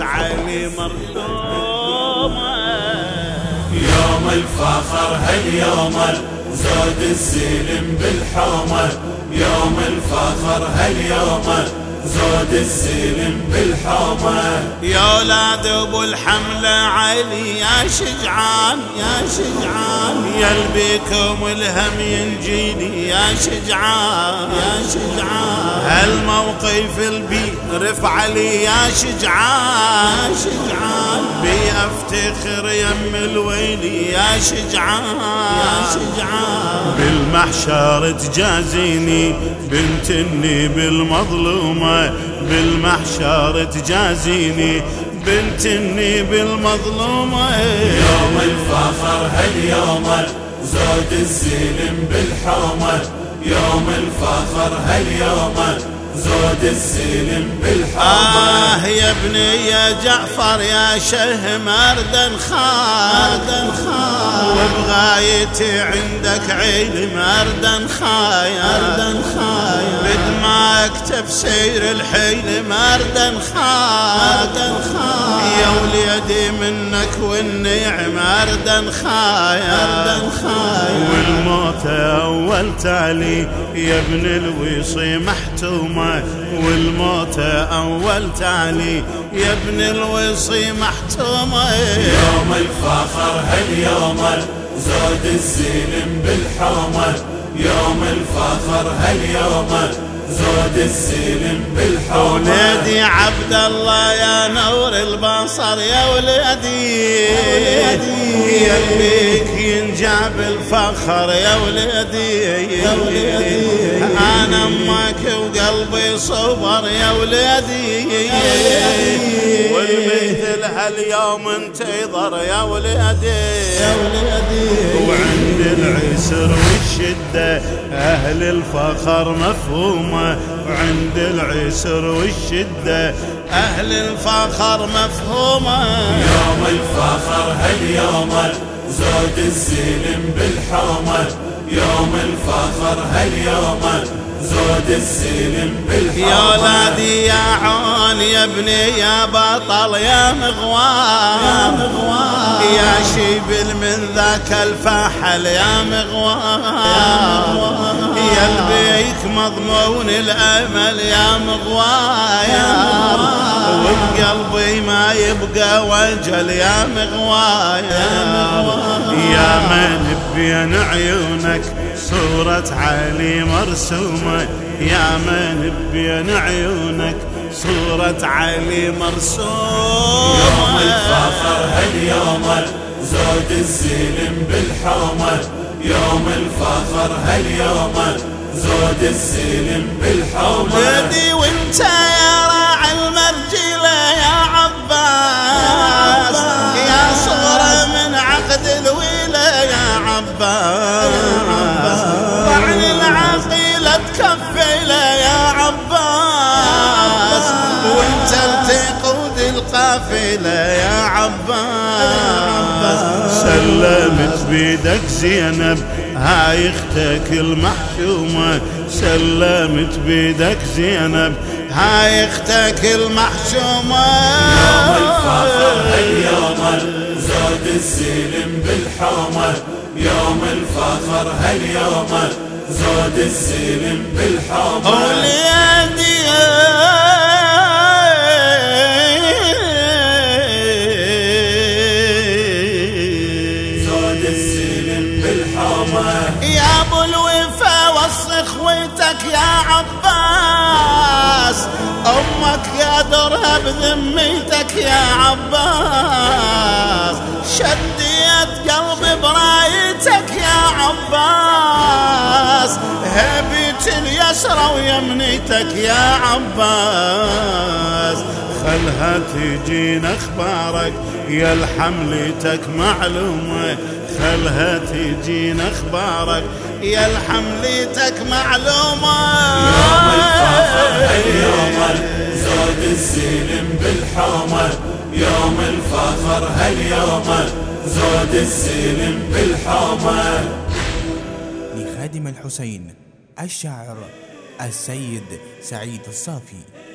علي مرسومة. يوم الفخر هاليوم زود السلم بالحومة، يوم الفخر هاليوم زود السلم بالحومة. يا ولاد ابو الحملة علي يا شجعان يا شجعان، يلبيكم الهم ينجيني يا شجعان يا شجعان، هالموقف البي رفع لي يا شجعان شجعان، بي افتخر يم الويلي يا شجعان يا شجعان، بالمحشر تجازيني بنت النبي المظلومة، بالمحشر تجازيني بنت النبي المظلومة. يوم الفخر هاليوم زود السلم بالحومة، يوم الفخر هاليوم زود السلم بالحومة. يا ابني يا جعفر يا شهم أردن خاي وبغايتي عندك علم أردن خاي أردن خاي، بدماك تفسير الحلم أردن خاي أردن خاي، يا وليدي منك والنعم أردن خاي أردن خاي، والموت أول تالي يا ابن الوصي محتومة، والموت أول تالي يا ابن الوصي محتومة. يوم الفخر هاليوم زود السلم بالحومة، يوم الفخر هاليوم زود السلم بالحومة. ولادي عبد الله يا نور البصر يا ولادي، يبيك ينجاب الفخر يا ولادي يا ولادي، انا امك وقلبي صبر يا ولادي، والمثل هاليوم انتظر يا ولادي يا ولادي، وعند العسر والشدة اهل الفخر مفهومة، وعند العسر والشدة أهل الفخر مفهومة. يوم الفخر هاليوم زود السلم بالحومة، يوم الفخر هاليوم زود السلم بالحومة. يا ولادي يا عون يا ابني يا بطل يا مغوار يا شيبل من ذاك الفحل يا مغوار، يا البيك مضمون الامل يا مغواير، وبقلبي ما يبقى وجل يا مغواير، يا من بين عيونك صورة علي مرسومة، يا من بين عيونك صورة علي مرسومة. يوم الفخر هاليوم زود السلم بالحومة، يوم الفخر هاليوم زود السلم بالحومة. ولدي وانت يا راعي المرجلة يا عباس، يا صغرى من عقد الويلة يا عباس، طعن العقيلة تكفيلة يا عباس، وانت التقود القافلة يا عباس، سلمت بيدك زينب هاي اختك المحشومة، سلمت بيدك زينب هاي اختك المحشومة. يوم الفخر هاليوم زود السلم بالحومة، يوم الفخر هاليوم زود السلم بالحومة. وليدي زود السلم بالحومة. يا ابو الوفا وصي اخوتك يا عباس، امك قادرها بذميتك يا عباس، شديت قلبي برايتك يا عباس، هبيت اليسرى ويمنيتك يا عباس، خلها تجين اخبارك يا الحملتك معلومة، خلها تجين اخبارك يا الحملتك معلومة. يوم الفخر هاليوم زود السلم بالحومة، يوم الفخر هاليوم زود السلم بالحومة. لخادم الحسين الشاعر السيد سعيد الصافي.